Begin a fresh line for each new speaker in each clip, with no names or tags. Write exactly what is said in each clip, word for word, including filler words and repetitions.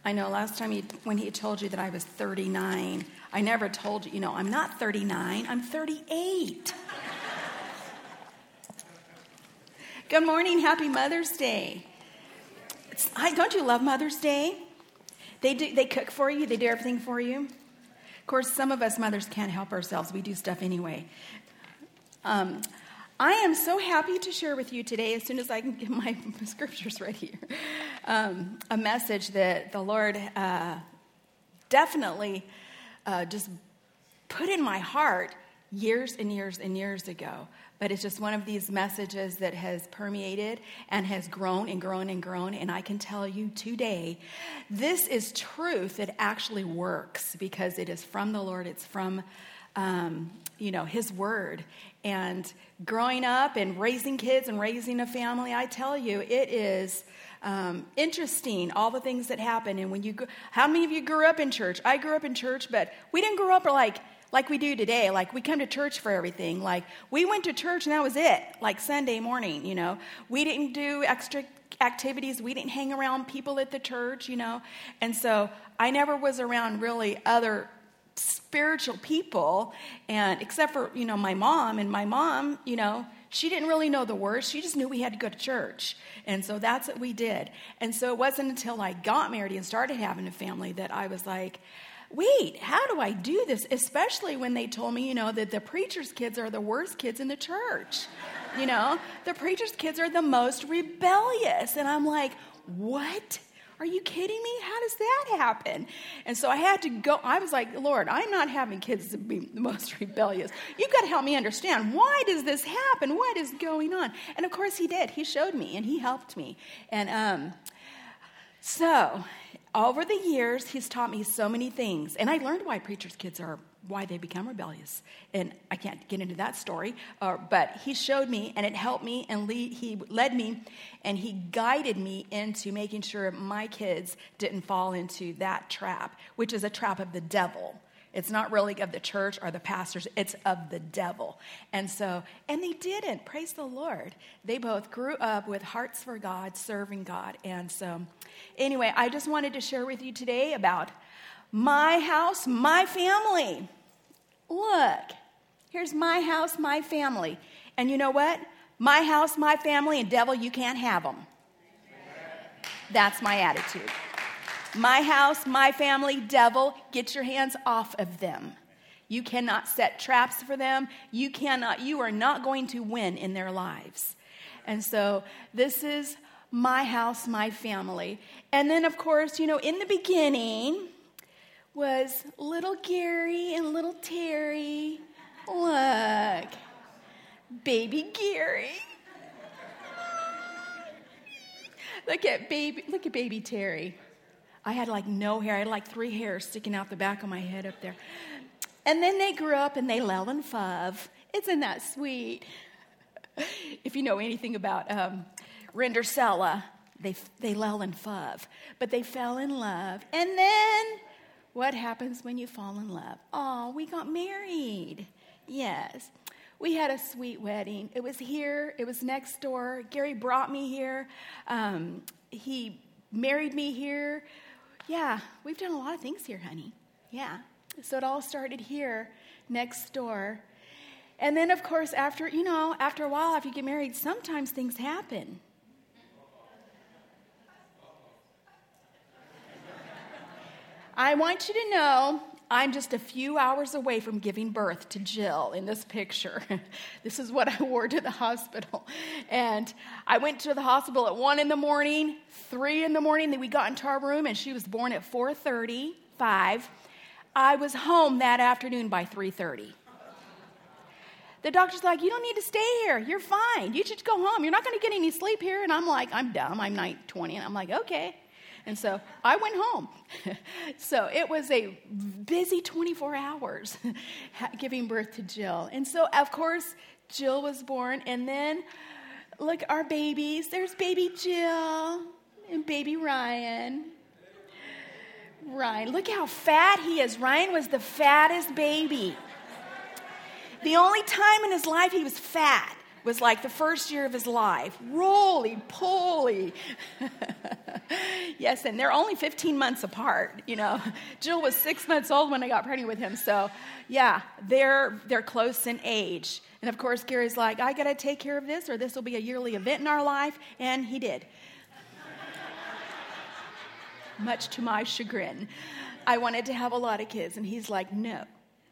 I know last time he, when he told you that I was thirty-nine, I never told you, you know, I'm not thirty-nine, I'm thirty-eight. Good morning, happy Mother's Day. It's, I, don't you love Mother's Day? They do, they cook for you, they do everything for you. Of course, some of us mothers can't help ourselves. We do stuff anyway. Um, I am so happy to share with you today, as soon as I can get my scriptures right here, um, a message that the Lord uh, definitely uh, just put in my heart years and years and years ago. But it's just one of these messages that has permeated and has grown and grown and grown. And I can tell you today, this is truth that actually works because it is from the Lord. It's from, um, you know, His Word. And growing up and raising kids and raising a family, I tell you, it is um, interesting, all the things that happen. And when you, go, how many of you grew up in church? I grew up in church, but we didn't grow up like, like we do today. Like, we come to church for everything. Like, we went to church and that was it. Like Sunday morning, you know. We didn't do extra activities. We didn't hang around people at the church, you know. And so I never was around really other spiritual people, and except for, you know, my mom. And my mom, you know, she didn't really know the words. She just knew we had to go to church. And so that's what we did. And so it wasn't until I got married and started having a family that I was like, wait, how do I do this? Especially when they told me, you know, that the preacher's kids are the worst kids in the church. You know, the preacher's kids are the most rebellious. And I'm like, what? Are you kidding me? How does that happen? And so I had to go. I was like, Lord, I'm not having kids to be the most rebellious. You've got to help me understand, why does this happen? What is going on? And of course he did. He showed me and he helped me. And um, so over the years, he's taught me so many things. And I learned why preachers' kids are, why they become rebellious. And I can't get into that story, uh, but he showed me, and it helped me, and lead, he led me, and he guided me into making sure my kids didn't fall into that trap, which is a trap of the devil. It's not really of the church or the pastors. It's of the devil. And so, and they didn't. Praise the Lord. They both grew up with hearts for God, serving God. And so, anyway, I just wanted to share with you today about my house, my family. Look, here's my house, my family. And you know what? My house, my family, and devil, you can't have them. That's my attitude. My house, my family, devil, get your hands off of them. You cannot set traps for them. You cannot, you are not going to win in their lives. And so this is my house, my family. And then, of course, you know, in the beginning was little Gary and little Terry. Look, baby Gary. Look at baby, look at baby Terry. I had like no hair. I had like three hairs sticking out the back of my head up there. And then they grew up and they lell and fuv. Isn't that sweet? If you know anything about um, Rendersella, they they lell and fuv. But they fell in love. And then what happens when you fall in love? Oh, we got married. Yes. We had a sweet wedding. It was here. It was next door. Gary brought me here. Um, he married me here. Yeah, we've done a lot of things here, honey. Yeah. So it all started here, next door. And then, of course, after, you know, after a while, after you get married, sometimes things happen. I want you to know, I'm just a few hours away from giving birth to Jill in this picture. This is what I wore to the hospital. And I went to the hospital at one in the morning, three in the morning. Then we got into our room, and she was born at four thirty, five. I was home that afternoon by three thirty. The doctor's like, you don't need to stay here. You're fine. You should go home. You're not going to get any sleep here. And I'm like, I'm dumb. I'm nineteen, twenty. And I'm like, okay. And so I went home. So it was a busy twenty-four hours giving birth to Jill. And so, of course, Jill was born. And then, look, our babies. There's baby Jill and baby Ryan. Ryan, look how fat he is. Ryan was the fattest baby. The only time in his life he was fat was like the first year of his life. Roly-poly. Yes, and they're only fifteen months apart, you know. Jill was six months old when I got pregnant with him. So, yeah, they're they're close in age. And, of course, Gary's like, I got to take care of this or this will be a yearly event in our life. And he did. Much to my chagrin. I wanted to have a lot of kids, and he's like, no.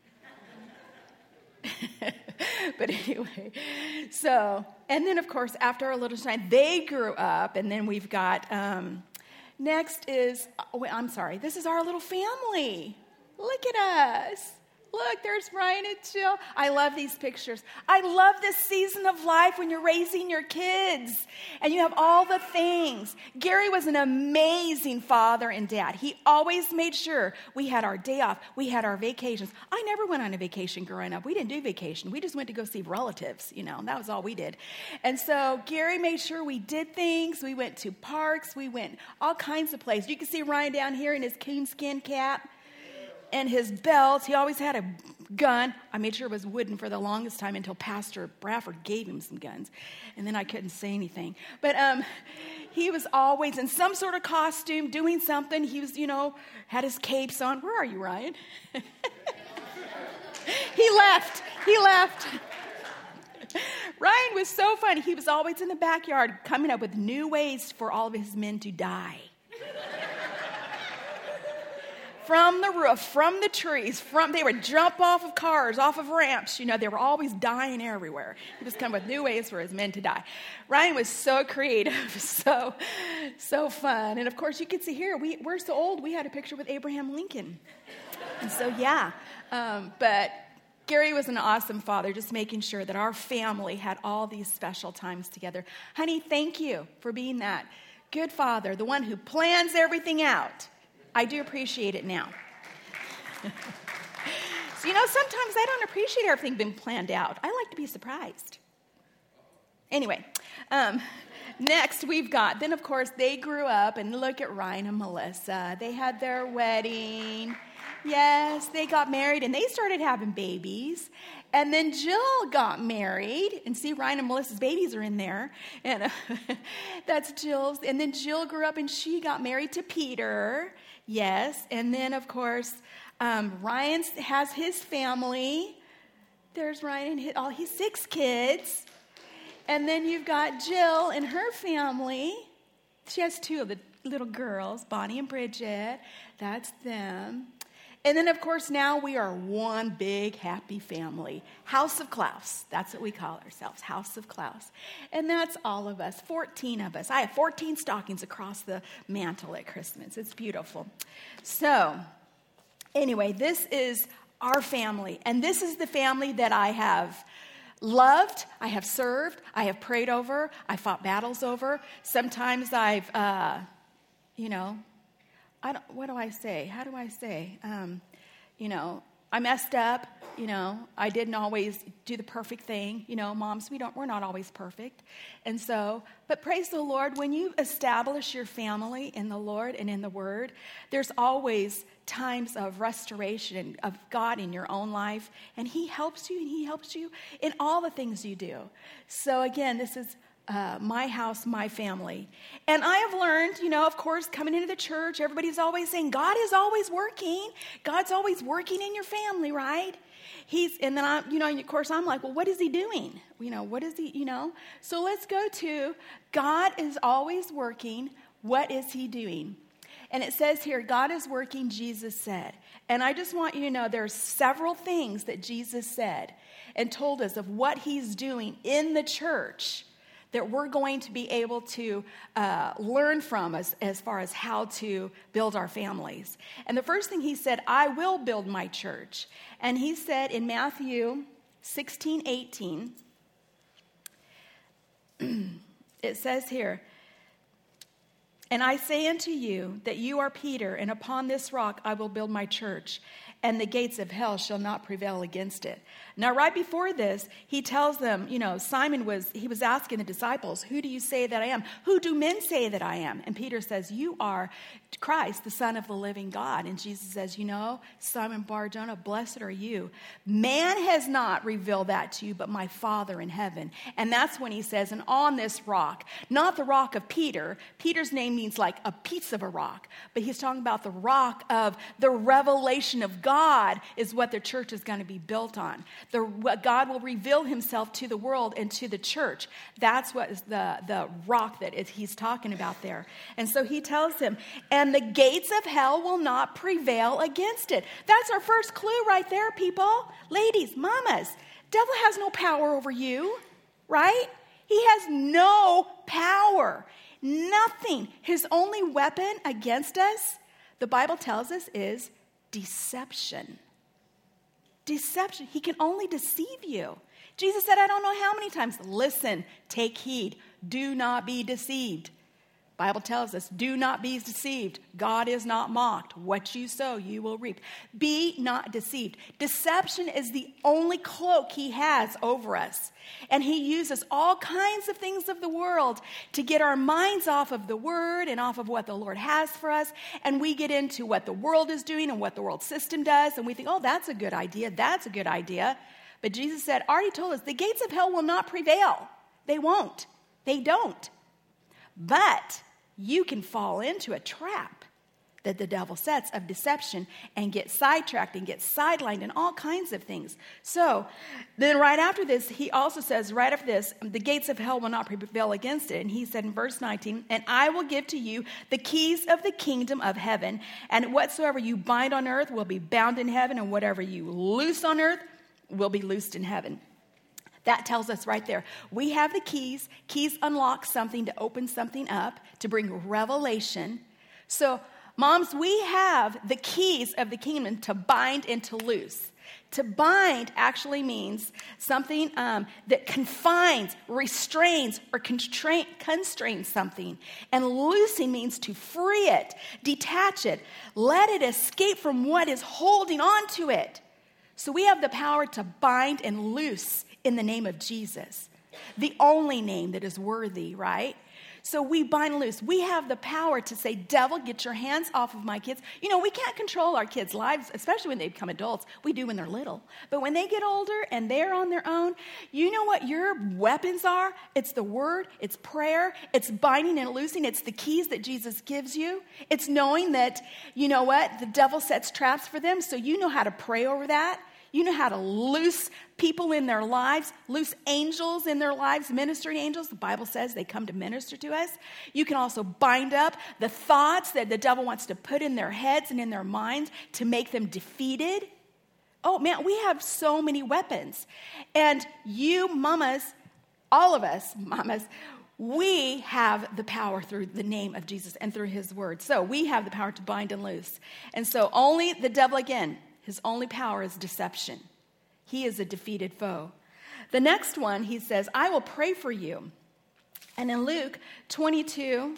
But anyway, so, and then, of course, after a little time, they grew up, and then we've got, um, next is, oh, wait, I'm sorry, this is our little family. Look at us. Look, there's Ryan and Jill. I love these pictures. I love this season of life when you're raising your kids and you have all the things. Gary was an amazing father and dad. He always made sure we had our day off. We had our vacations. I never went on a vacation growing up. We didn't do vacation. We just went to go see relatives, you know, and that was all we did. And so Gary made sure we did things. We went to parks. We went all kinds of places. You can see Ryan down here in his coonskin cap. And his belt, he always had a gun. I made sure it was wooden for the longest time until Pastor Bradford gave him some guns. And then I couldn't say anything. But um, he was always in some sort of costume doing something. He was, you know, had his capes on. Where are you, Ryan? He left. He left. Ryan was so funny. He was always in the backyard coming up with new ways for all of his men to die. From the roof, from the trees, from they would jump off of cars, off of ramps. You know, they were always dying everywhere. He was coming with new ways for his men to die. Ryan was so creative, so, so fun. And, of course, you can see here, we, we're so old, we had a picture with Abraham Lincoln. And so, yeah. Um, but Gary was an awesome father, just making sure that our family had all these special times together. Honey, thank you for being that good father, the one who plans everything out. I do appreciate it now. So, you know, sometimes I don't appreciate everything being planned out. I like to be surprised. Anyway, um, next we've got, then of course they grew up, and look at Ryan and Melissa. They had their wedding. Yes, they got married, and they started having babies. And then Jill got married, and see, Ryan and Melissa's babies are in there, and uh, that's Jill's. And then Jill grew up, and she got married to Peter. Yes, and then, of course, um, Ryan has his family. There's Ryan and his, all his six kids. And then you've got Jill and her family. She has two of the little girls, Bonnie and Bridget. That's them. And then, of course, now we are one big happy family. House of Klaus. That's what we call ourselves, House of Klaus. And that's all of us, fourteen of us. I have fourteen stockings across the mantle at Christmas. It's beautiful. So, anyway, this is our family. And this is the family that I have loved, I have served, I have prayed over, I fought battles over. Sometimes I've, uh, you know, I don't, what do I say? How do I say? Um, you know, I messed up. You know, I didn't always do the perfect thing. You know, moms, we don't, we're not always perfect. And so, but praise the Lord, when you establish your family in the Lord and in the Word, there's always times of restoration of God in your own life. And He helps you, and He helps you in all the things you do. So again, this is Uh, my house, my family. And I have learned, you know, of course, coming into the church, everybody's always saying, God is always working. God's always working in your family, right? He's, and then I, you know, of course, I'm like, well, what is He doing? You know, what is He, you know? So let's go to, God is always working. What is He doing? And it says here, God is working, Jesus said. And I just want you to know there's several things that Jesus said and told us of what He's doing in the church that we're going to be able to uh, learn from as, as far as how to build our families. And the first thing He said, I will build my church. And He said in Matthew sixteen eighteen, it says here, and I say unto you that you are Peter, and upon this rock I will build my church, and the gates of hell shall not prevail against it. Now, right before this, he tells them, you know, Simon was, he was asking the disciples, who do you say that I am? Who do men say that I am? And Peter says, you are Christ, the Son of the living God. And Jesus says, you know, Simon Bar-Jonah, blessed are you. Man has not revealed that to you, but my Father in heaven. And that's when he says, and on this rock, not the rock of Peter. Peter's name means like a piece of a rock, but he's talking about the rock of the revelation of God is what the church is going to be built on. The, what God will reveal himself to the world and to the church. That's what is the, the rock that is, he's talking about there. And so he tells him, and the gates of hell will not prevail against it. That's our first clue right there, people. Ladies, mamas, devil has no power over you, right? He has no power. Nothing. His only weapon against us, the Bible tells us, is deception. Deception. He can only deceive you. Jesus said, I don't know how many times, listen, take heed, do not be deceived. Bible tells us, do not be deceived. God is not mocked. What you sow, you will reap. Be not deceived. Deception is the only cloak he has over us. And he uses all kinds of things of the world to get our minds off of the word and off of what the Lord has for us. And we get into what the world is doing and what the world system does. And we think, oh, that's a good idea. That's a good idea. But Jesus said, already told us, the gates of hell will not prevail. They won't. They don't. But you can fall into a trap that the devil sets of deception and get sidetracked and get sidelined and all kinds of things. So then right after this, he also says, right after this, the gates of hell will not prevail against it. And he said in verse nineteen, and I will give to you the keys of the kingdom of heaven, and whatsoever you bind on earth will be bound in heaven, and whatever you loose on earth will be loosed in heaven. That tells us right there. We have the keys. Keys unlock something to open something up, to bring revelation. So, moms, we have the keys of the kingdom to bind and to loose. To bind actually means something um, that confines, restrains, or constrain, constrains something. And loosing means to free it, detach it, let it escape from what is holding on to it. So we have the power to bind and loose in the name of Jesus, the only name that is worthy, right? So we bind and loose. We have the power to say, devil, get your hands off of my kids. You know, we can't control our kids' lives, especially when they become adults. We do when they're little. But when they get older and they're on their own, you know what your weapons are? It's the word, it's prayer, it's binding and loosing. It's the keys that Jesus gives you. It's knowing that, you know what, the devil sets traps for them, so you know how to pray over that. You know how to loose people in their lives, loose angels in their lives, ministering angels. The Bible says they come to minister to us. You can also bind up the thoughts that the devil wants to put in their heads and in their minds to make them defeated. Oh, man, we have so many weapons. And you mamas, all of us mamas, we have the power through the name of Jesus and through his word. So we have the power to bind and loose. And so only the devil, again, his only power is deception. He is a defeated foe. The next one, he says, I will pray for you. And in Luke twenty-two,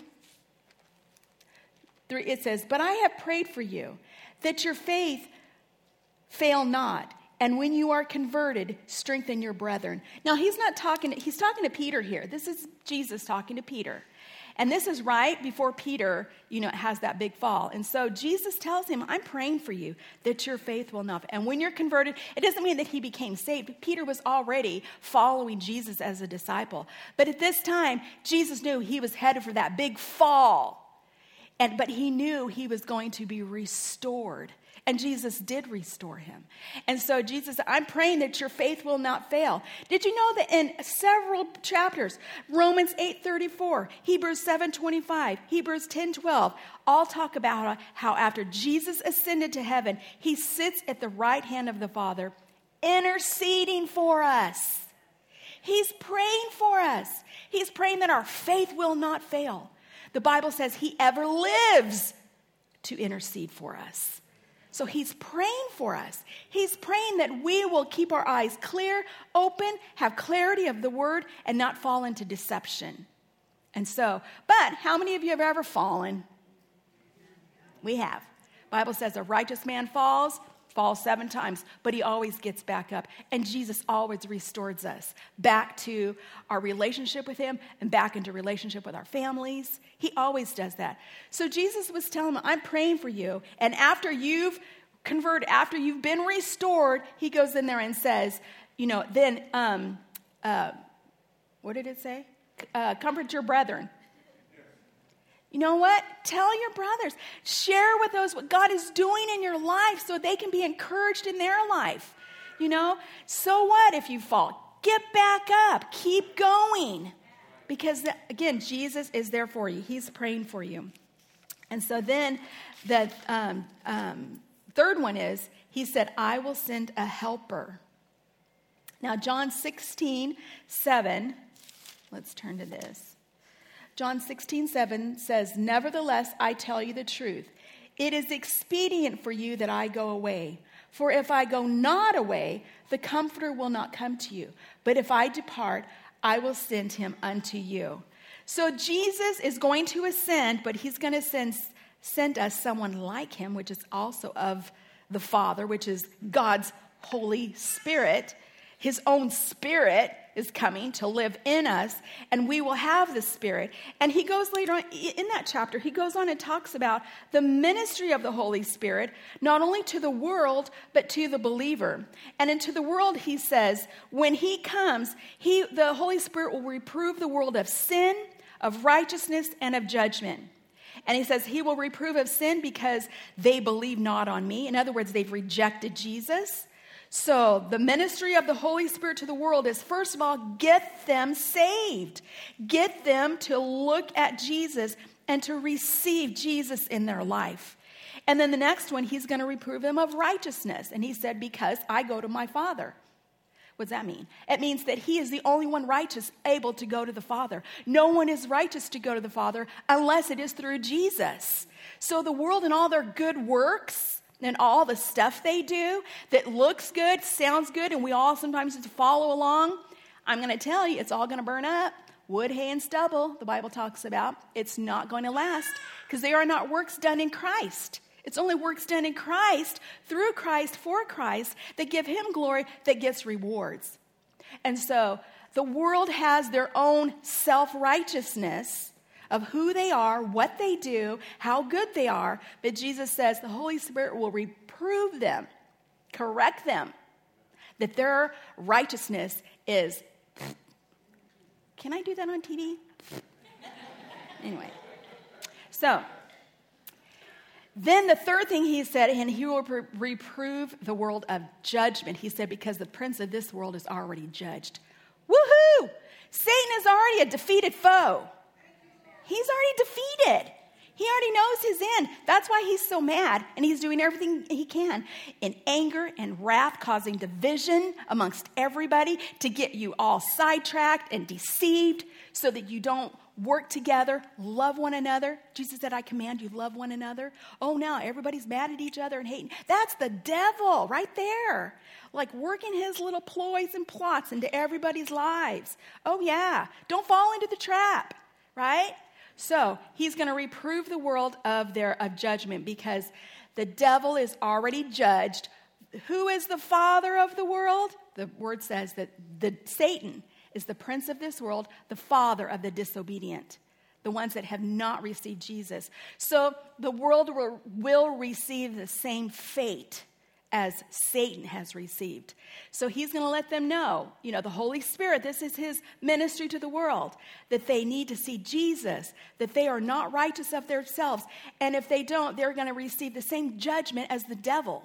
three, it says, but I have prayed for you, that your faith fail not. And when you are converted, strengthen your brethren. Now, he's not talking, he's talking to Peter here. This is Jesus talking to Peter. And this is right before Peter, you know, has that big fall. And so Jesus tells him, I'm praying for you that your faith will not. And when you're converted, it doesn't mean that he became saved. Peter was already following Jesus as a disciple. But at this time, Jesus knew he was headed for that big fall. And but he knew he was going to be restored. And Jesus did restore him. And so Jesus said, I'm praying that your faith will not fail. Did you know that in several chapters, Romans eight thirty-four, Hebrews seven twenty-five, Hebrews ten twelve, all talk about how after Jesus ascended to heaven, he sits at the right hand of the Father, interceding for us. He's praying for us. He's praying that our faith will not fail. The Bible says he ever lives to intercede for us. So he's praying for us. He's praying that we will keep our eyes clear, open, have clarity of the word, and not fall into deception. And so, but how many of you have ever fallen? We have. Bible says a righteous man falls falls seven times, but he always gets back up. And Jesus always restores us back to our relationship with him and back into relationship with our families. He always does that. So Jesus was telling them, I'm praying for you. And after you've converted, after you've been restored, he goes in there and says, you know, then, um, uh, what did it say? Uh, comfort your brethren. You know what? Tell your brothers. Share with those what God is doing in your life so they can be encouraged in their life. You know? So what if you fall? Get back up. Keep going. Because, again, Jesus is there for you. He's praying for you. And so then the um, um, third one is, he said, I will send a helper. Now, John sixteen seven, let's turn to this. John sixteen seven says, nevertheless, I tell you the truth. It is expedient for you that I go away. For if I go not away, the Comforter will not come to you. But if I depart, I will send him unto you. So Jesus is going to ascend, but he's going to send, send us someone like him, which is also of the Father, which is God's Holy Spirit. His own Spirit is coming to live in us, and we will have the Spirit. And he goes later on in that chapter, he goes on and talks about the ministry of the Holy Spirit, not only to the world, but to the believer. And into the world, he says, when he comes, he, the Holy Spirit will reprove the world of sin, of righteousness, and of judgment. And he says he will reprove of sin because they believe not on me. In other words, they've rejected Jesus. So the ministry of the Holy Spirit to the world is, first of all, get them saved. Get them to look at Jesus and to receive Jesus in their life. And then the next one, he's going to reprove them of righteousness. And he said, because I go to my Father. What does that mean? It means that he is the only one righteous able to go to the Father. No one is righteous to go to the Father unless it is through Jesus. So the world and all their good works and all the stuff they do that looks good, sounds good, and we all sometimes just follow along, I'm going to tell you, it's all going to burn up. Wood, hay, and stubble, the Bible talks about. It's not going to last because they are not works done in Christ. It's only works done in Christ, through Christ, for Christ, that give him glory, that gets rewards. And so the world has their own self-righteousness of who they are, what they do, how good they are. But Jesus says the Holy Spirit will reprove them, correct them, that their righteousness is, can I do that on T V? Anyway, so then the third thing he said, and he will re- reprove the world of judgment. He said, because the prince of this world is already judged. Woohoo! Satan is already a defeated foe. He's already defeated. He already knows his end. That's why he's so mad, and he's doing everything he can in anger and wrath, causing division amongst everybody to get you all sidetracked and deceived so that you don't work together, love one another. Jesus said, I command you, love one another. Oh, now everybody's mad at each other and hating. That's the devil right there, like working his little ploys and plots into everybody's lives. Oh, yeah. Don't fall into the trap, right? So he's going to reprove the world of their of judgment because the devil is already judged. Who is the father of the world? The word says that the Satan is the prince of this world, the father of the disobedient, the ones that have not received Jesus. So the world will, will receive the same fate as Satan has received. So he's going to let them know, you know, the Holy Spirit, this is his ministry to the world, that they need to see Jesus, that they are not righteous of themselves. And if they don't, they're going to receive the same judgment as the devil.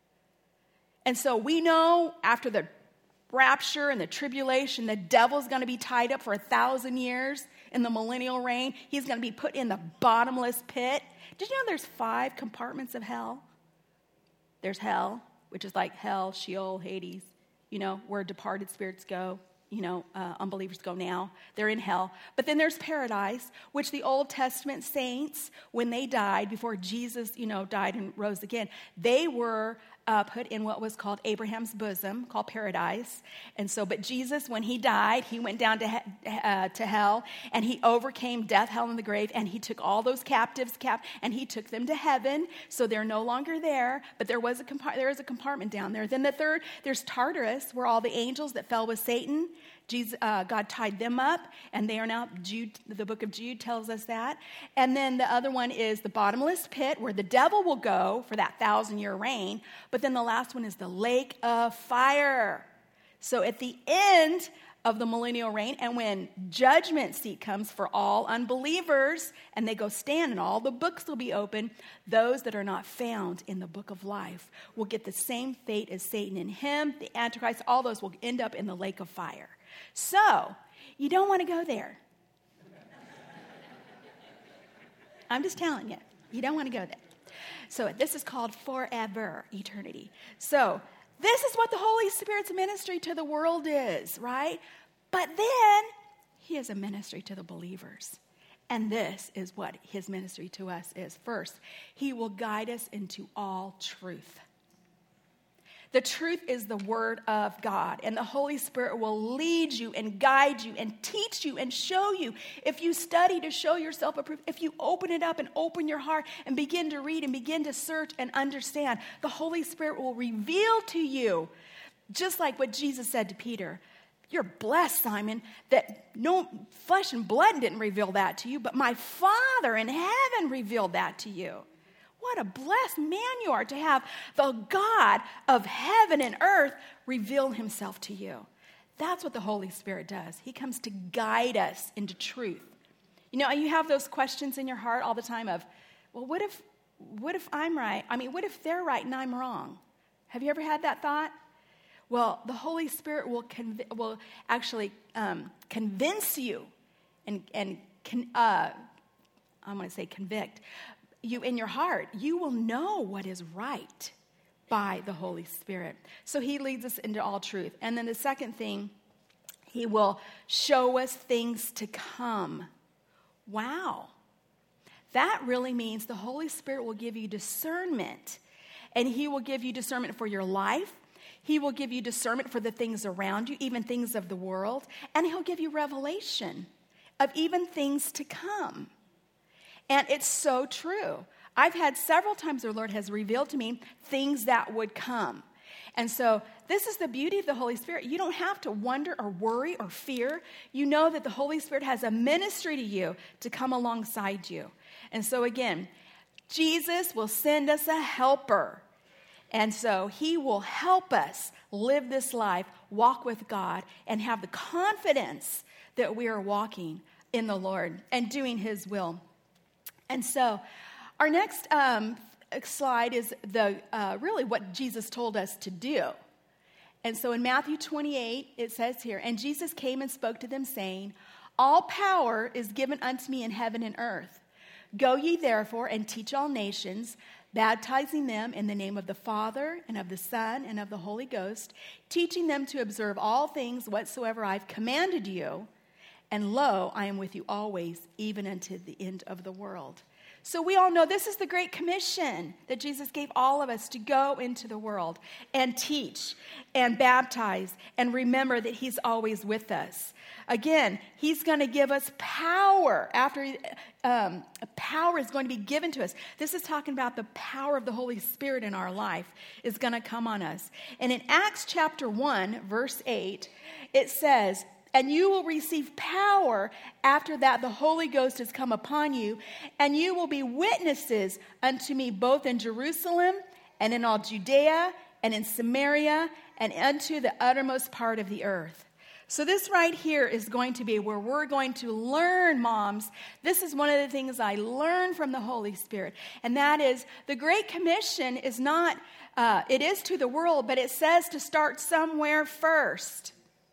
And so we know after the rapture and the tribulation, the devil's going to be tied up for a thousand years in the millennial reign. He's going to be put in the bottomless pit. Did you know there's five compartments of hell? There's hell, which is like hell, Sheol, Hades, you know, where departed spirits go, you know, uh, unbelievers go now. They're in hell. But then there's paradise, which the Old Testament saints, when they died, before Jesus, you know, died and rose again, they were uh, put in what was called Abraham's bosom, called paradise. And so, but Jesus, when he died, he went down to, he- uh, to hell, and he overcame death, hell, and the grave, and he took all those captives, cap- and he took them to heaven. So they're no longer there, but there was a compa- there is a compartment down there. Then the third, there's Tartarus, where all the angels that fell with Satan, Jesus, uh, God tied them up, and they are now, Jude, the book of Jude tells us that. And then the other one is the bottomless pit, where the devil will go for that thousand-year reign. But then the last one is the lake of fire. So at the end of the millennial reign, and when judgment seat comes for all unbelievers, and they go stand, and all the books will be open, those that are not found in the book of life will get the same fate as Satan and him, the Antichrist, all those will end up in the lake of fire. So, you don't want to go there. I'm just telling you, you don't want to go there. So, this is called forever, eternity. So, this is what the Holy Spirit's ministry to the world is, right? But then, he is a ministry to the believers. And this is what his ministry to us is. First, he will guide us into all truth. The truth is the word of God, and the Holy Spirit will lead you and guide you and teach you and show you. If you study to show yourself approved, if you open it up and open your heart and begin to read and begin to search and understand, the Holy Spirit will reveal to you, just like what Jesus said to Peter, "You're blessed, Simon, that no flesh and blood didn't reveal that to you, but my Father in heaven revealed that to you." What a blessed man you are to have the God of heaven and earth reveal himself to you. That's what the Holy Spirit does. He comes to guide us into truth. You know, you have those questions in your heart all the time of, well, what if, what if I'm right? I mean, what if they're right and I'm wrong? Have you ever had that thought? Well, the Holy Spirit will conv- will actually um, convince you and, and con- uh, I'm going to say convict, you in your heart. You will know what is right by the Holy Spirit. So he leads us into all truth. And then the second thing, he will show us things to come. Wow. That really means the Holy Spirit will give you discernment. And he will give you discernment for your life. He will give you discernment for the things around you, even things of the world. And he'll give you revelation of even things to come. And it's so true. I've had several times the Lord has revealed to me things that would come. And so this is the beauty of the Holy Spirit. You don't have to wonder or worry or fear. You know that the Holy Spirit has a ministry to you to come alongside you. And so again, Jesus will send us a helper. And so he will help us live this life, walk with God, and have the confidence that we are walking in the Lord and doing his will. And so our next um, slide is the uh, really what Jesus told us to do. And so in Matthew twenty-eight, it says here, "And Jesus came and spoke to them, saying, All power is given unto me in heaven and earth. Go ye therefore and teach all nations, baptizing them in the name of the Father and of the Son and of the Holy Ghost, teaching them to observe all things whatsoever I've commanded you. And lo, I am with you always, even unto the end of the world." So we all know this is the Great Commission that Jesus gave all of us, to go into the world and teach and baptize and remember that he's always with us. Again, he's going to give us power. After um, power is going to be given to us. This is talking about the power of the Holy Spirit in our life is going to come on us. And in Acts chapter one, verse eight, it says, "And you will receive power after that the Holy Ghost has come upon you, and you will be witnesses unto me both in Jerusalem and in all Judea and in Samaria and unto the uttermost part of the earth." So this right here is going to be where we're going to learn, moms. This is one of the things I learned from the Holy Spirit, and that is the Great Commission is not, uh, it is to the world, but it says to start somewhere first.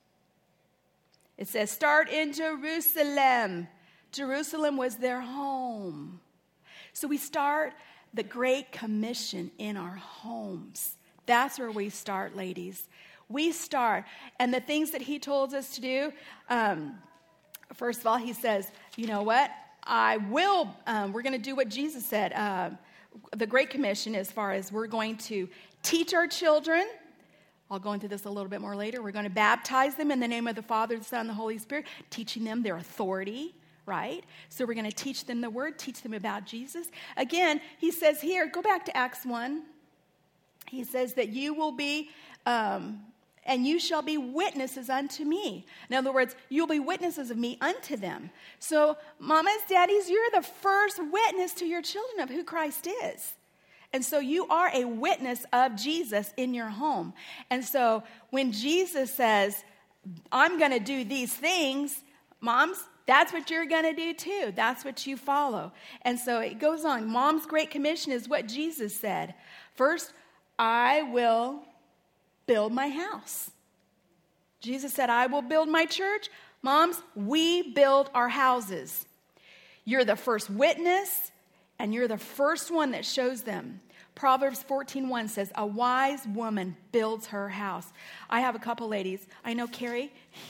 It says, start in Jerusalem. Jerusalem was their home. So we start the Great Commission in our homes. That's where we start, ladies. We start. And the things that he told us to do, um, first of all, he says, you know what? I will, um, we're going to do what Jesus said. Uh, the Great Commission, as far as we're going to teach our children. I'll go into this a little bit more later. We're going to baptize them in the name of the Father, the Son, and the Holy Spirit, teaching them their authority, right? So we're going to teach them the word, teach them about Jesus. Again, he says here, go back to Acts one. He says that you will be, um, and you shall be witnesses unto me. In other words, you'll be witnesses of me unto them. So mamas, daddies, you're the first witness to your children of who Christ is. And so you are a witness of Jesus in your home. And so when Jesus says, I'm going to do these things, moms, that's what you're going to do too. That's what you follow. And so it goes on. Mom's Great Commission is what Jesus said. First, I will build my house. Jesus said, I will build my church. Moms, we build our houses. You're the first witness, and you're the first one that shows them. Proverbs fourteen one says, a wise woman builds her house. I have a couple ladies. I know Carrie.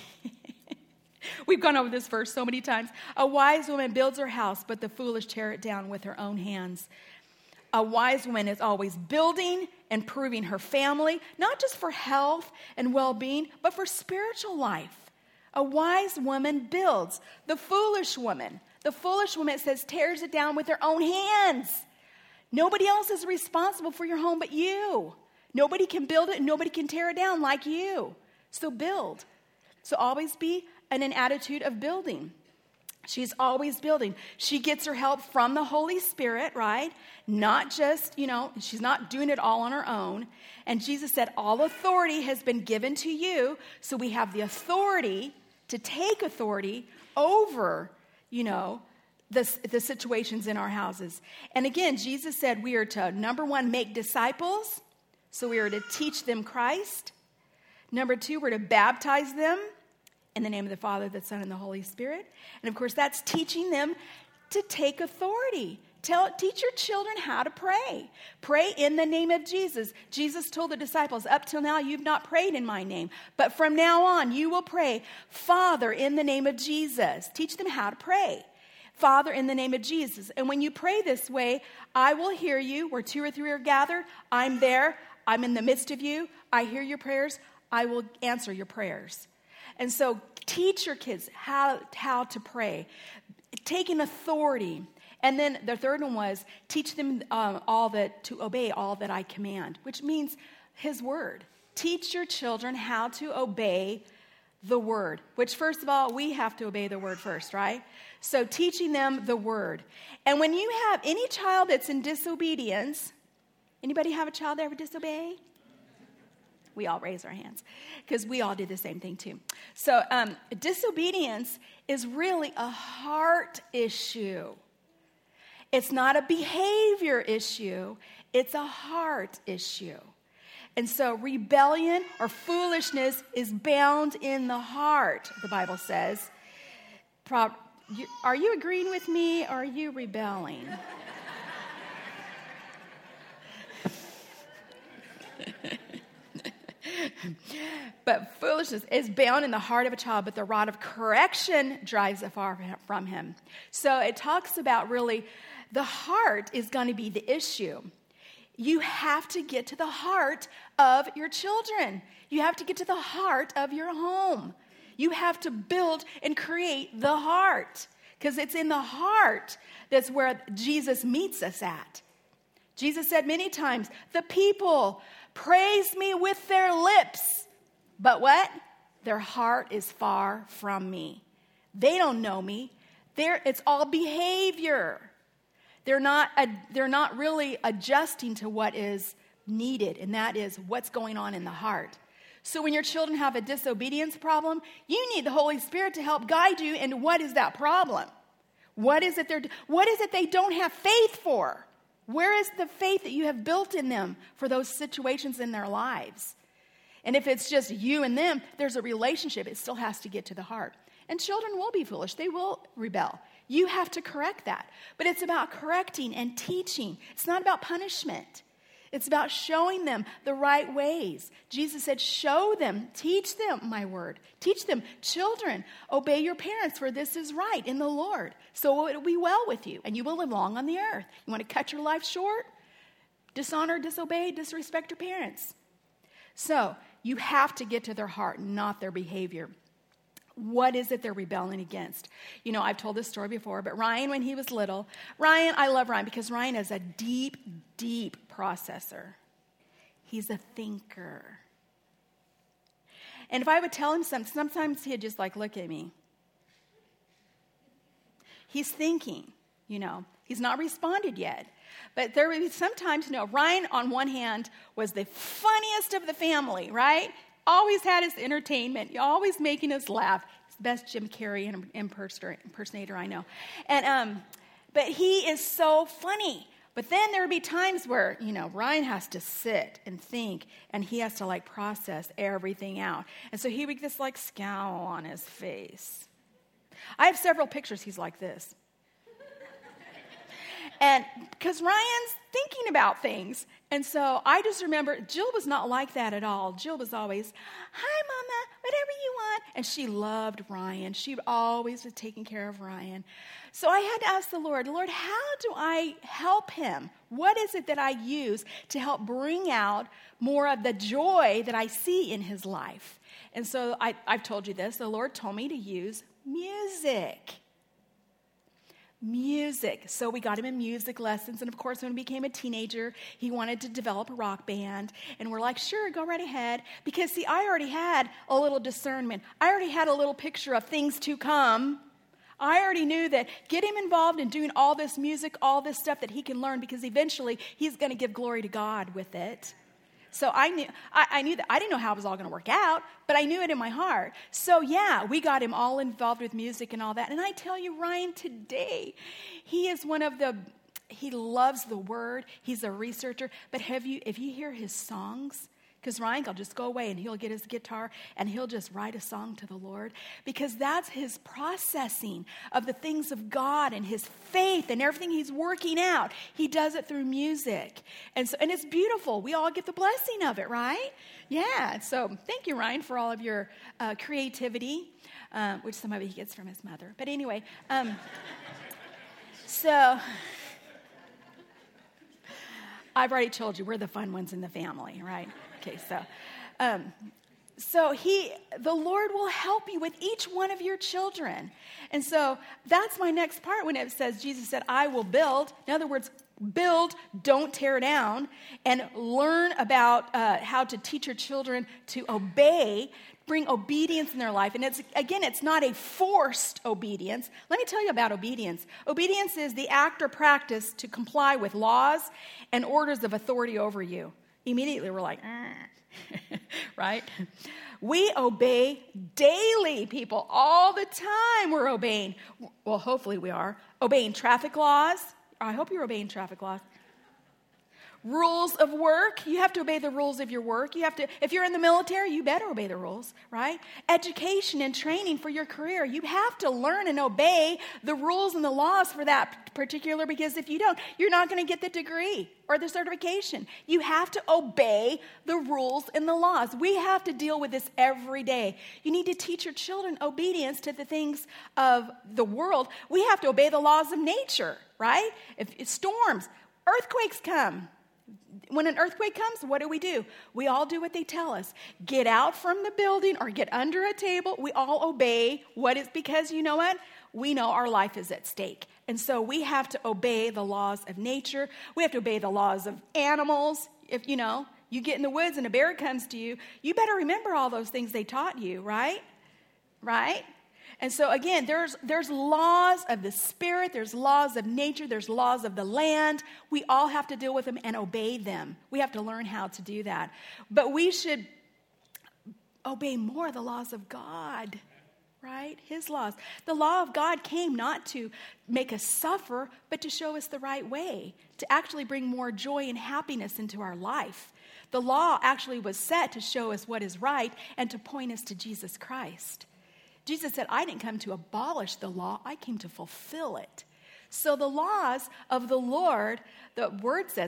We've gone over this verse so many times. A wise woman builds her house, but the foolish tear it down with her own hands. A wise woman is always building, improving her family, not just for health and well-being, but for spiritual life. A wise woman builds. The foolish woman, the foolish woman, it says, tears it down with her own hands. Nobody else is responsible for your home but you. Nobody can build it and nobody can tear it down like you. So build. So always be in an attitude of building. She's always building. She gets her help from the Holy Spirit, right? Not just, you know, she's not doing it all on her own. And Jesus said, all authority has been given to you. So we have the authority to take authority over, you know, the, the situations in our houses. And again, Jesus said we are to, number one, make disciples. So we are to teach them Christ. Number two, we're to baptize them in the name of the Father, the Son, and the Holy Spirit. And of course, that's teaching them to take authority. Tell, teach your children how to pray. Pray in the name of Jesus. Jesus told the disciples, up till now, you've not prayed in my name. But from now on, you will pray, Father, in the name of Jesus. Teach them how to pray. Father, in the name of Jesus. And when you pray this way, I will hear you. Where two or three are gathered, I'm there. I'm in the midst of you. I hear your prayers. I will answer your prayers. And so teach your kids how, how to pray, taking authority. And then the third one was teach them um, all that to obey all that I command, which means his word. Teach your children how to obey the word, which first of all, we have to obey the word first, right? So teaching them the word. And when you have any child that's in disobedience, anybody have a child that ever disobey? We all raise our hands because we all did the same thing too. So um, disobedience is really a heart issue. It's not a behavior issue. It's a heart issue. And so rebellion or foolishness is bound in the heart, the Bible says. Pro- you, are you agreeing with me or are you rebelling? But foolishness is bound in the heart of a child, but the rod of correction drives it far from him. So it talks about really the heart is going to be the issue. You have to get to the heart of your children. You have to get to the heart of your home. You have to build and create the heart because it's in the heart that's where Jesus meets us at. Jesus said many times, the people praise me with their lips, but what? Their heart is far from me. They don't know me. They're, it's all behavior. They're not, uh, they're not really adjusting to what is needed, and that is what's going on in the heart. So when your children have a disobedience problem, you need the Holy Spirit to help guide you into what is that problem. What is it they're, what is it they don't have faith for? Where is the faith that you have built in them for those situations in their lives? And if it's just you and them, there's a relationship. It still has to get to the heart. And children will be foolish. They will rebel. You have to correct that. But it's about correcting and teaching. It's not about punishment. It's about showing them the right ways. Jesus said, show them, teach them my word. Teach them, children, obey your parents, for this is right in the Lord. So it will be well with you, and you will live long on the earth. You want to cut your life short? Dishonor, disobey, disrespect your parents. So you have to get to their heart, not their behavior. What is it they're rebelling against? You know, I've told this story before, but Ryan, when he was little, Ryan, I love Ryan because Ryan is a deep, deep processor. He's a thinker. And if I would tell him something, sometimes he'd just like look at me. He's thinking, you know. He's not responded yet. But there would be sometimes, you know, Ryan on one hand was the funniest of the family, right? Always had his entertainment, always making us laugh. He's the best Jim Carrey impersonator I know. And um, but he is so funny. But then there would be times where, you know, Ryan has to sit and think, and he has to like process everything out. And so he would just like scowl on his face. I have several pictures. He's like this. And because Ryan's thinking about things. And so I just remember Jill was not like that at all. Jill was always, hi, Mama, whatever you want. And she loved Ryan. She always was taking care of Ryan. So I had to ask the Lord, Lord, how do I help him? What is it that I use to help bring out more of the joy that I see in his life? And so I, I've told you this. The Lord told me to use music. Music. So we got him in music lessons. And of course, when he became a teenager, he wanted to develop a rock band. And we're like, sure, go right ahead. Because see, I already had a little discernment. I already had a little picture of things to come. I already knew that get him involved in doing all this music, all this stuff that he can learn, because eventually he's going to give glory to God with it. So I knew I, I knew that I didn't know how it was all going to work out, but I knew it in my heart. So yeah, we got him all involved with music and all that. And I tell you, Ryan, today, he is one of the, he loves the word. He's a researcher. But have you, if you hear his songs, because Ryan will just go away and he'll get his guitar and he'll just write a song to the Lord, because that's his processing of the things of God and his faith and everything he's working out. He does it through music. And so, and it's beautiful. We all get the blessing of it, right? Yeah. So thank you, Ryan, for all of your uh, creativity, uh, which some of it he gets from his mother. But anyway, um, so I've already told you we're the fun ones in the family, right? Okay, so, um, so he, the Lord will help you with each one of your children. And so that's my next part when it says, Jesus said, I will build. In other words, build, don't tear down, and learn about uh, how to teach your children to obey, bring obedience in their life. And it's, again, it's not a forced obedience. Let me tell you about obedience. Obedience is the act or practice to comply with laws and orders of authority over you. Immediately we're like, right? We obey daily, people. All the time we're obeying. Well, hopefully we are. Obeying traffic laws. I hope you're obeying traffic laws. Rules of work. You have to obey the rules of your work. You have to, if you're in the military, you better obey the rules, right? Education and training for your career. You have to learn and obey the rules and the laws for that particular, because if you don't, you're not going to get the degree or the certification. You have to obey the rules and the laws. We have to deal with this every day. You need to teach your children obedience to the things of the world. We have to obey the laws of nature, right? If, if storms, earthquakes come. When an earthquake comes, what do we do? We all do what they tell us. Get out from the building or get under a table. We all obey what is, because you know what? We know our life is at stake. And so we have to obey the laws of nature. We have to obey the laws of animals. If, you know, you get in the woods and a bear comes to you, you better remember all those things they taught you, right? Right? And so again, there's there's laws of the spirit, there's laws of nature, there's laws of the land. We all have to deal with them and obey them. We have to learn how to do that. But we should obey more the laws of God, right? His laws. The law of God came not to make us suffer, but to show us the right way, to actually bring more joy and happiness into our life. The law actually was set to show us what is right and to point us to Jesus Christ. Jesus said, I didn't come to abolish the law, I came to fulfill it. So the laws of the Lord, the word says in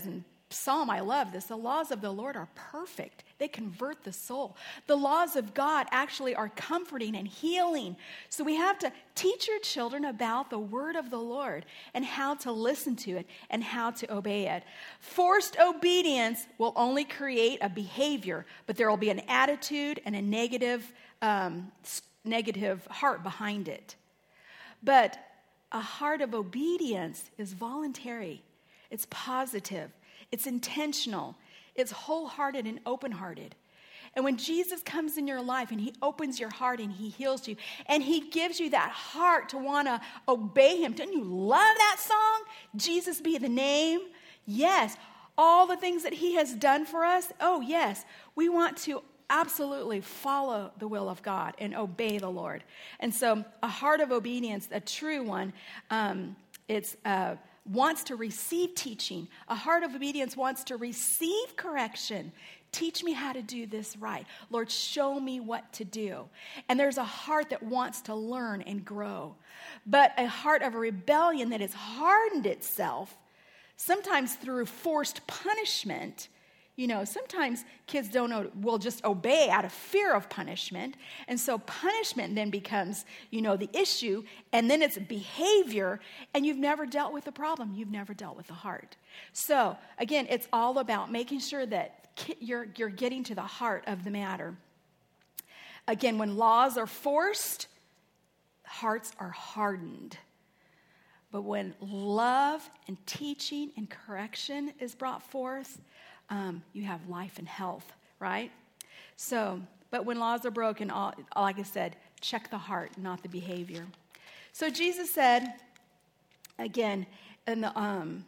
psalm, I love this. The laws of the Lord are perfect. They convert the soul. The laws of God actually are comforting and healing. So we have to teach your children about the word of the Lord and how to listen to it and how to obey it. Forced obedience will only create a behavior, but there will be an attitude and a negative, um, negative heart behind it. But a heart of obedience is voluntary. It's positive. It's intentional. It's wholehearted and open-hearted. And when Jesus comes in your life and he opens your heart and he heals you and he gives you that heart to want to obey him, don't you love that song? Jesus be the name. Yes. All the things that he has done for us. Oh, yes. We want to absolutely follow the will of God and obey the Lord. And so a heart of obedience, a true one, um, it's uh wants to receive teaching. A heart of obedience wants to receive correction. Teach me how to do this right. Lord, show me what to do. And there's a heart that wants to learn and grow. But a heart of a rebellion that has hardened itself, sometimes through forced punishment. You know, sometimes kids don't know, will just obey out of fear of punishment. And so punishment then becomes, you know, the issue. And then it's behavior. And you've never dealt with the problem. You've never dealt with the heart. So, again, it's all about making sure that you're, you're getting to the heart of the matter. Again, when laws are forced, hearts are hardened. But when love and teaching and correction is brought forth, Um, you have life and health, right? So, but when laws are broken, all, like I said, check the heart, not the behavior. So Jesus said, again, in the um,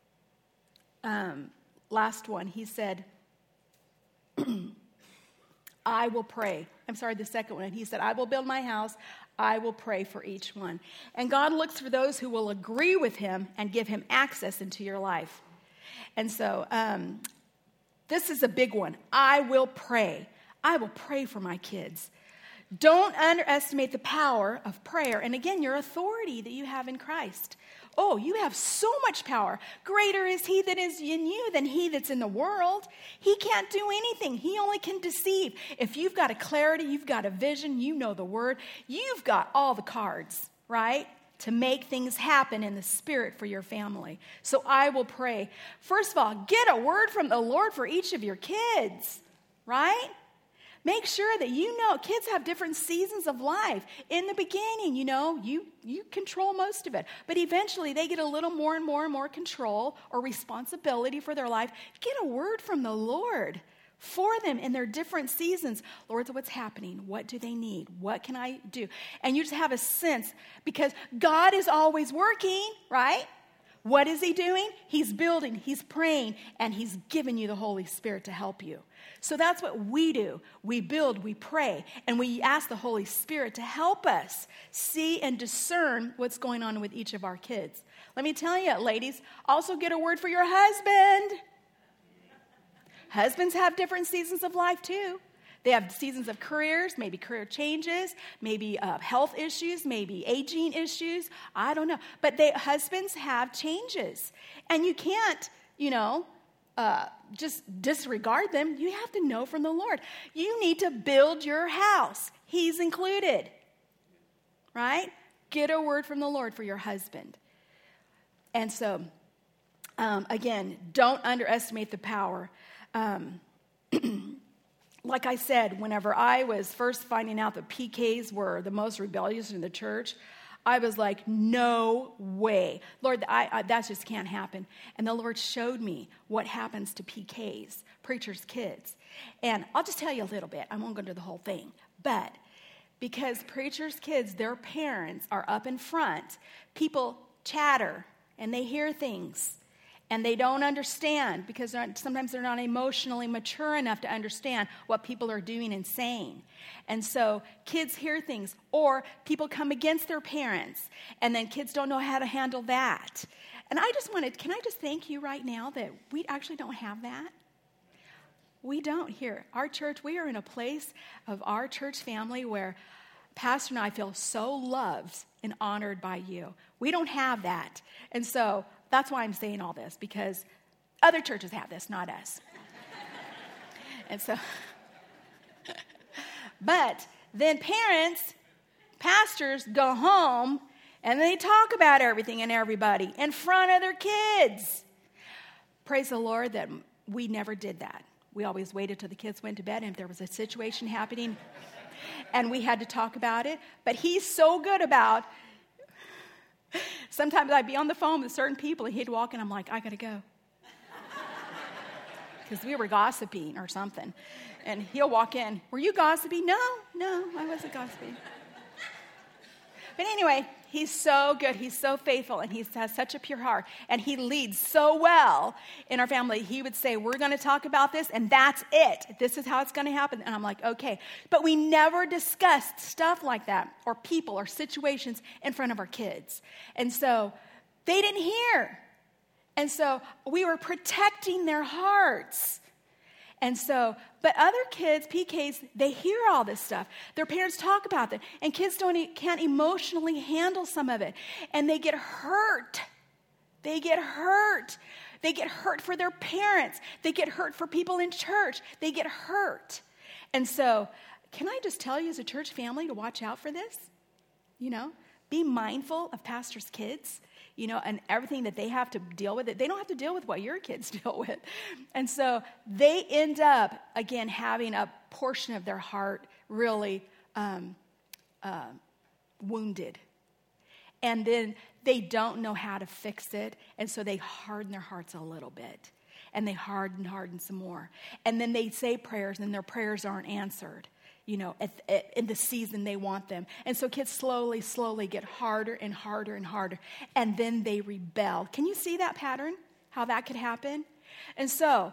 um, last one, he said, I will pray. I'm sorry, the second one. He said, I will build my house. I will pray for each one. And God looks for those who will agree with him and give him access into your life. And so, um, this is a big one. I will pray. I will pray for my kids. Don't underestimate the power of prayer. And again, your authority that you have in Christ. Oh, you have so much power. Greater is he that is in you than he that's in the world. He can't do anything. He only can deceive. If you've got a clarity, you've got a vision, you know the word, you've got all the cards, right? To make things happen in the spirit for your family. So I will pray. First of all, get a word from the Lord for each of your kids, right? Make sure that you know, kids have different seasons of life. In the beginning, you know, you, you control most of it. But eventually they get a little more and more and more control or responsibility for their life. Get a word from the Lord for them in their different seasons. Lord, what's happening? What do they need? What can I do? And you just have a sense, because God is always working, right? What is he doing? He's building, he's praying, and he's giving you the Holy Spirit to help you. So that's what we do. We build, we pray, and we ask the Holy Spirit to help us see and discern what's going on with each of our kids. Let me tell you, ladies, also get a word for your husband. Husbands have different seasons of life too. They have seasons of careers, maybe career changes, maybe uh, health issues, maybe aging issues. I don't know. But they, husbands have changes. And you can't, you know, uh, just disregard them. You have to know from the Lord. You need to build your house. He's included. Right? Get a word from the Lord for your husband. And so, um, again, don't underestimate the power. Um, like I said, whenever I was first finding out that P Ks were the most rebellious in the church, I was like, no way. Lord, I, I, that just can't happen. And the Lord showed me what happens to P Ks, preachers' kids. And I'll just tell you a little bit. I won't go into the whole thing. But because preachers' kids, their parents are up in front, people chatter and they hear things. And they don't understand because they're not, sometimes they're not emotionally mature enough to understand what people are doing and saying. And so kids hear things, or people come against their parents, and then kids don't know how to handle that. And I just wanted, can I just thank you right now that we actually don't have that? We don't here. Our church, we are in a place of our church family where Pastor and I feel so loved and honored by you. We don't have that. And so that's why I'm saying all this, because Other churches have this, not us. And so, but then parents, pastors go home and they talk about everything and everybody in front of their kids. Praise the Lord that we never did that. We always waited till the kids went to bed, and if there was a situation happening and we had to talk about it. But he's so good about, sometimes I'd be on the phone with certain people and he'd walk in, I'm like, I gotta go. Because we were gossiping or something. And he'll walk in, were you gossiping? No, no, I wasn't gossiping. But anyway, he's so good. He's so faithful, and he has such a pure heart. And he leads so well in our family. He would say, we're going to talk about this, and that's it. This is how it's going to happen. And I'm like, okay. But we never discussed stuff like that, or people, or situations in front of our kids. And so they didn't hear. And so we were protecting their hearts. And so, but other kids, P Ks, they hear all this stuff. Their parents talk about it. And kids don't can't emotionally handle some of it. And they get hurt. They get hurt. They get hurt for their parents. They get hurt for people in church. They get hurt. And so, can I just tell you as a church family to watch out for this? You know, be mindful of pastors' kids. You know, and everything that they have to deal with, it. They don't have to deal with what your kids deal with. And so they end up, again, having a portion of their heart really um, uh, wounded. And then they don't know how to fix it. And so they harden their hearts a little bit. And they harden, harden some more. And then they say prayers, and their prayers aren't answered. You know, at, at, in the season they want them. And so kids slowly, slowly get harder and harder and harder. And then they rebel. Can you see that pattern? How that could happen? And so,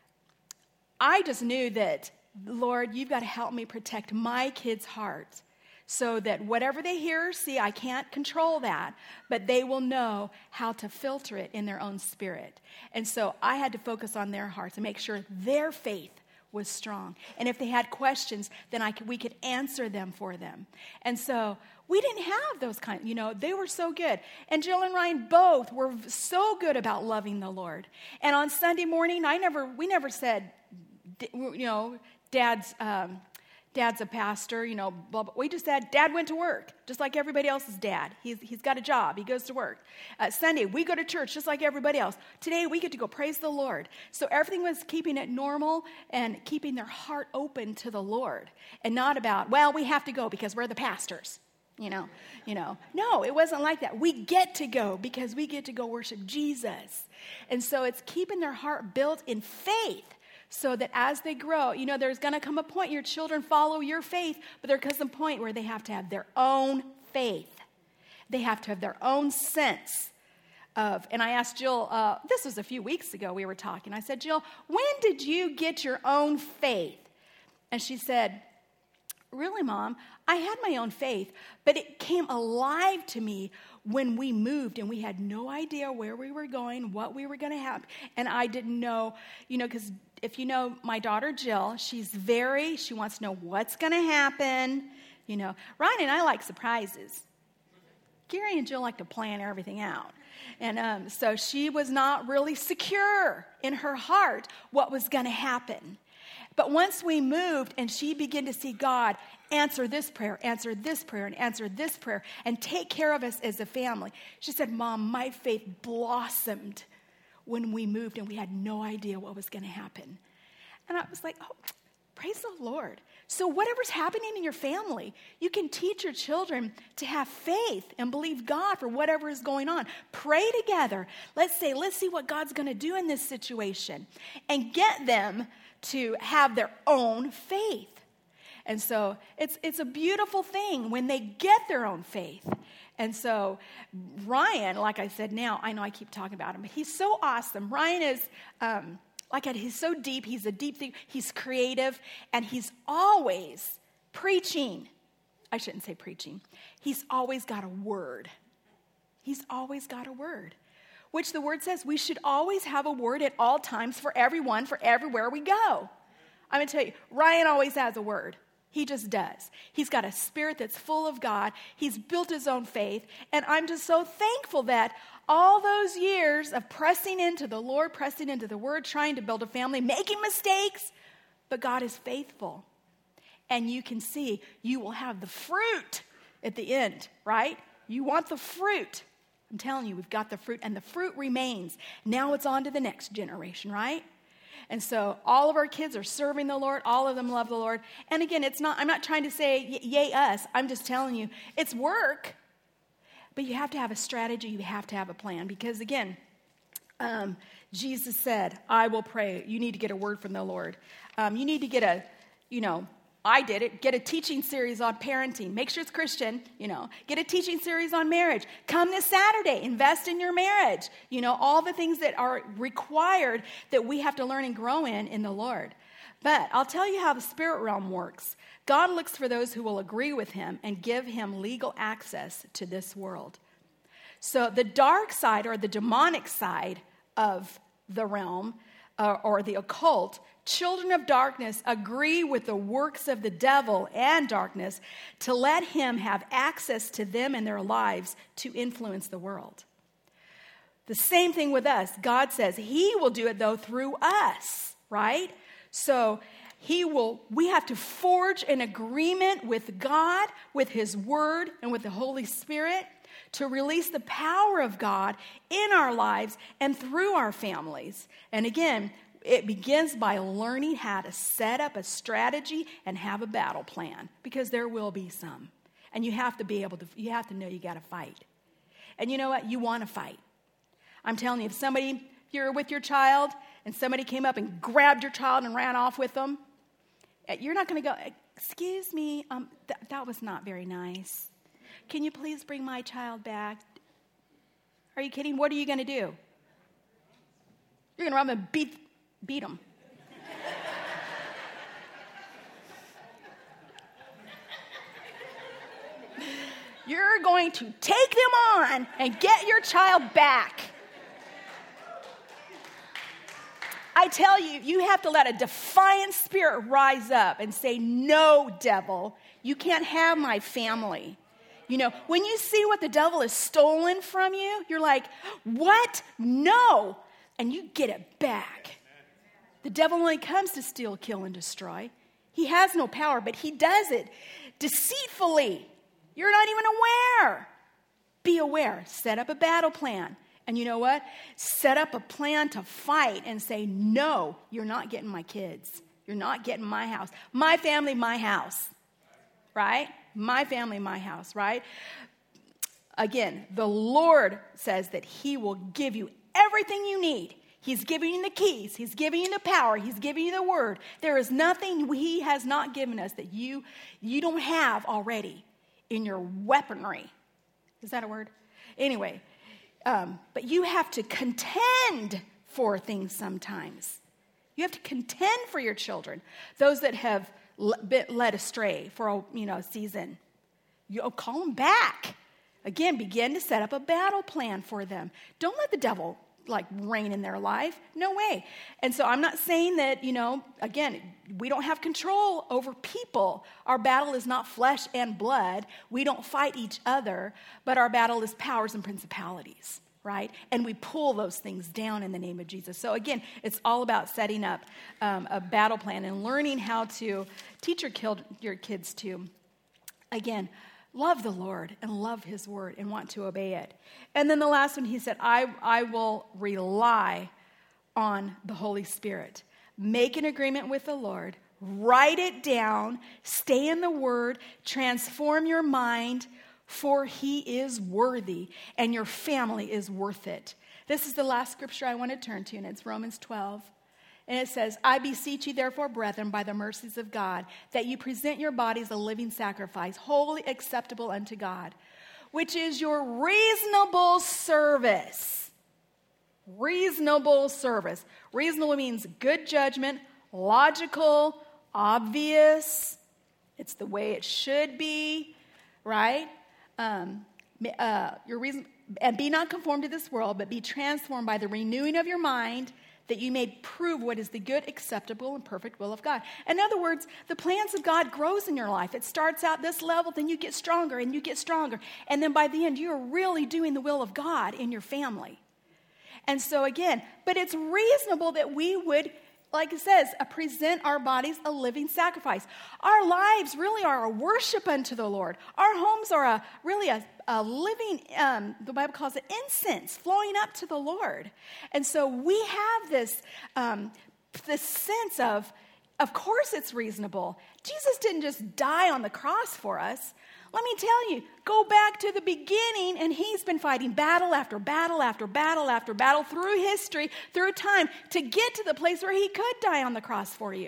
I just knew that, Lord, you've got to help me protect my kids' hearts. So that whatever they hear or see, I can't control that. But they will know how to filter it in their own spirit. And so, I had to focus on their hearts and make sure their faith was strong. And if they had questions, then I could, we could answer them for them. And so we didn't have those kind, you know, they were so good. And Jill and Ryan both were so good about loving the Lord. And on Sunday morning, I never, we never said, you know, Dad's, um, Dad's a pastor, you know, blah, blah. We just said, Dad went to work, just like everybody else's dad. He's, he's got a job. He goes to work. Uh, Sunday, we go to church, just like everybody else. Today, we get to go praise the Lord. So everything was keeping it normal and keeping their heart open to the Lord. And not about, well, we have to go because we're the pastors. You know, you know. No, it wasn't like that. We get to go because we get to go worship Jesus. And so it's keeping their heart built in faith. So that as they grow, you know, there's going to come a point, your children follow your faith, but there comes a point where they have to have their own faith. They have to have their own sense of, and I asked Jill, uh, this was a few weeks ago we were talking. I said, Jill, when did you get your own faith? And she said, really, Mom, I had my own faith, but it came alive to me when we moved and we had no idea where we were going, what we were going to have. And I didn't know, you know, because if you know my daughter Jill, she's very, she wants to know what's going to happen. You know, Ryan and I like surprises. Gary and Jill like to plan everything out. And um, so she was not really secure in her heart what was going to happen. But once we moved and she began to see God answer this prayer, answer this prayer, and answer this prayer, and take care of us as a family, she said, Mom, my faith blossomed when we moved and we had no idea what was going to happen. And I was like, oh, praise the Lord. So whatever's happening in your family, you can teach your children to have faith and believe God for whatever is going on. Pray together. Let's say, let's see what God's going to do in this situation. And get them to have their own faith. And so it's it's a beautiful thing when they get their own faith. And so Ryan, like I said now, I know I keep talking about him, but he's so awesome. Ryan is, um, like I said, he's so deep. He's a deep thinker. He's creative. And he's always preaching. I shouldn't say preaching. He's always got a word. He's always got a word. Which the word says we should always have a word at all times for everyone, for everywhere we go. I'm going to tell you, Ryan always has a word. He just does. He's got a spirit that's full of God. He's built his own faith. And I'm just so thankful that all those years of pressing into the Lord, pressing into the Word, trying to build a family, making mistakes, but God is faithful. And you can see you will have the fruit at the end, right? You want the fruit. I'm telling you, we've got the fruit, and the fruit remains. Now it's on to the next generation, right? And so all of our kids are serving the Lord. All of them love the Lord. And again, it's not, I'm not trying to say, yay us. I'm just telling you, it's work. But you have to have a strategy. You have to have a plan. Because again, um, Jesus said, I will pray. You need to get a word from the Lord. Um, you need to get a, you know, I did it. Get a teaching series on parenting. Make sure it's Christian, you know. Get a teaching series on marriage. Come this Saturday. Invest in your marriage. You know, all the things that are required that we have to learn and grow in in the Lord. But I'll tell you how the spirit realm works. God looks for those who will agree with him and give him legal access to this world. So the dark side or the demonic side of the realm uh, or the occult, children of darkness agree with the works of the devil and darkness to let him have access to them and their lives to influence the world. The same thing with us. God says he will do it, though, through us, right? So he will, we have to forge an agreement with God, with his word, and with the Holy Spirit to release the power of God in our lives and through our families. And again, it begins by learning how to set up a strategy and have a battle plan, because there will be some. And you have to be able to, you have to know you got to fight. And you know what? You want to fight. I'm telling you, if somebody, if you're with your child and somebody came up and grabbed your child and ran off with them, you're not going to go, excuse me, um, th- that was not very nice. Can you please bring my child back? Are you kidding? What are you going to do? You're going to run and beat Beat them. You're going to take them on and get your child back. I tell you, you have to let a defiant spirit rise up and say, no, devil, you can't have my family. You know, when you see what the devil has stolen from you, you're like, what? No. And you get it back. The devil only comes to steal, kill, and destroy. He has no power, but he does it deceitfully. You're not even aware. Be aware. Set up a battle plan. And you know what? Set up a plan to fight and say, no, you're not getting my kids. You're not getting my house. My family, my house. Right? My family, my house. Right? Again, the Lord says that he will give you everything you need. He's giving you the keys. He's giving you the power. He's giving you the word. There is nothing he has not given us that you, you don't have already in your weaponry. Is that a word? Anyway, um, but you have to contend for things sometimes. You have to contend for your children, those that have been led astray for a you know season. You oh, call them back. Again, begin to set up a battle plan for them. Don't let the devil like reign in their life. No way. And so I'm not saying that, you know, again, we don't have control over people. Our battle is not flesh and blood. We don't fight each other, but our battle is powers and principalities, right? And we pull those things down in the name of Jesus. So again, it's all about setting up um, a battle plan and learning how to teach your, kid, your kids to, again, love the Lord and love his word and want to obey it. And then the last one, he said, I, I will rely on the Holy Spirit. Make an agreement with the Lord. Write it down. Stay in the word. Transform your mind, for he is worthy and your family is worth it. This is the last scripture I want to turn to, and it's Romans twelve. And it says, I beseech you, therefore, brethren, by the mercies of God, that you present your bodies a living sacrifice, wholly acceptable unto God, which is your reasonable service. Reasonable service. Reasonable means good judgment, logical, obvious. It's the way it should be, right? Um, uh, your reason, and be not conformed to this world, but be transformed by the renewing of your mind, that you may prove what is the good, acceptable, and perfect will of God. In other words, the plans of God grows in your life. It starts out this level, then you get stronger and you get stronger. And then by the end, you're really doing the will of God in your family. And so again, but it's reasonable that we would, like it says, uh, present our bodies a living sacrifice. Our lives really are a worship unto the Lord. Our homes are a really a, a living, um, the Bible calls it incense, flowing up to the Lord. And so we have this, um, this sense of, of course it's reasonable. Jesus didn't just die on the cross for us. Let me tell you, go back to the beginning, and he's been fighting battle after battle after battle after battle through history, through time, to get to the place where he could die on the cross for you.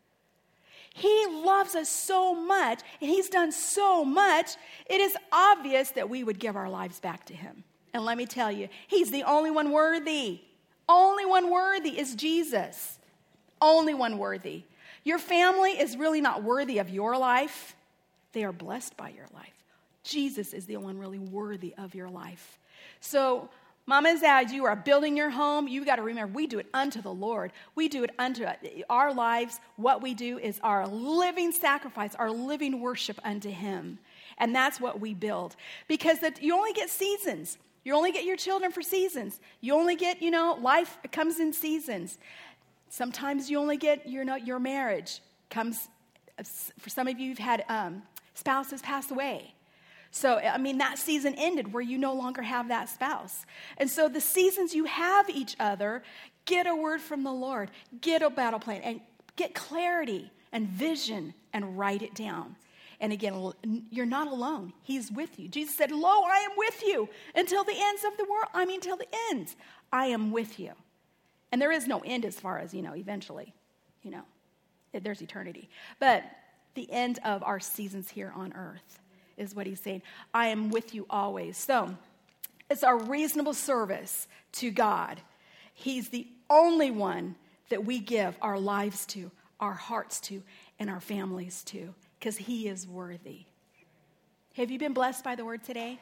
He loves us so much, and he's done so much, it is obvious that we would give our lives back to him. And let me tell you, he's the only one worthy. Only one worthy is Jesus. Only one worthy. Your family is really not worthy of your life. They are blessed by your life. Jesus is the only one really worthy of your life. So, Mama and Dad, you are building your home. You've got to remember, we do it unto the Lord. We do it unto our lives. What we do is our living sacrifice, our living worship unto him. And that's what we build. Because that you only get seasons. You only get your children for seasons. You only get, you know, life comes in seasons. Sometimes you only get, you know, your marriage comes, for some of you, you've had um, spouses pass away. So, I mean, that season ended where you no longer have that spouse. And so the seasons you have each other, get a word from the Lord, get a battle plan, and get clarity and vision and write it down. And again, you're not alone. He's with you. Jesus said, lo, I am with you until the ends of the world. I mean, till the ends. I am with you. And there is no end as far as, you know, eventually, you know, there's eternity. But the end of our seasons here on earth is what he's saying. I am with you always. So it's our reasonable service to God. He's the only one that we give our lives to, our hearts to, and our families to, because he is worthy. Have you been blessed by the word today?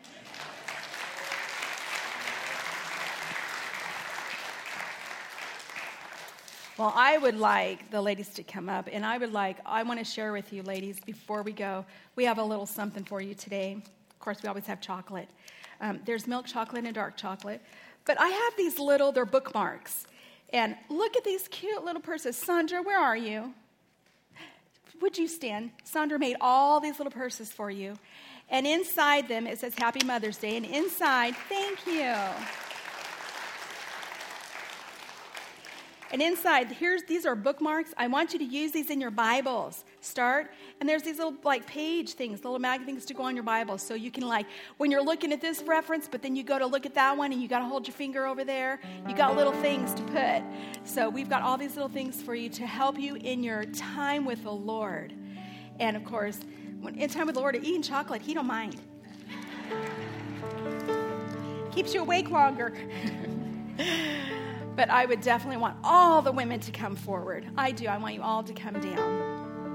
Well, I would like the ladies to come up, and I would like, I want to share with you, ladies, before we go, we have a little something for you today. Of course, we always have chocolate. Um, there's milk chocolate and dark chocolate. But I have these little, they're bookmarks. And look at these cute little purses. Sandra, where are you? Would you stand? Sandra made all these little purses for you. And inside them, it says Happy Mother's Day. And inside, thank you. And inside, here's these are bookmarks. I want you to use these in your Bibles. Start, and there's these little like page things, little mag things to go on your Bible. So you can like, when you're looking at this reference, but then you go to look at that one and you got to hold your finger over there. You got little things to put. So we've got all these little things for you to help you in your time with the Lord. And of course, when in time with the Lord, eating chocolate, he don't mind. Keeps you awake longer. But I would definitely want all the women to come forward. I do. I want you all to come down.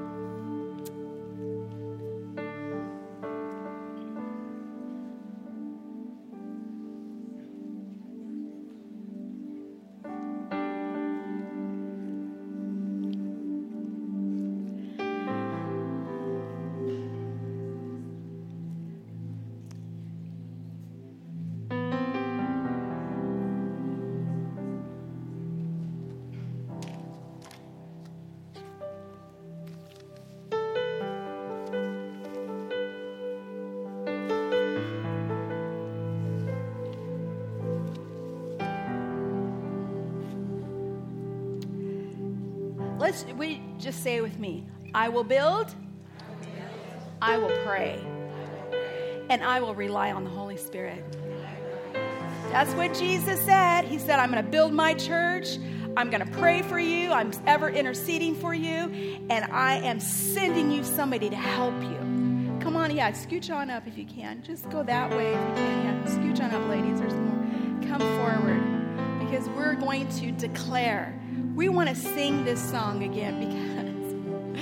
Let's we just say it with me. I will build, I will pray, and I will rely on the Holy Spirit. That's what Jesus said. He said, I'm going to build my church. I'm going to pray for you. I'm ever interceding for you. And I am sending you somebody to help you. Come on, yeah, scooch on up if you can. Just go that way if you can. Yeah, scooch on up, ladies. There's more. Come forward because we're going to declare. We want to sing this song again because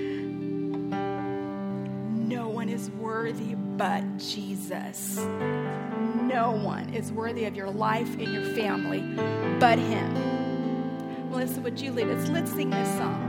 no one is worthy but Jesus. No one is worthy of your life and your family but him. Melissa, would you lead us? Let's sing this song.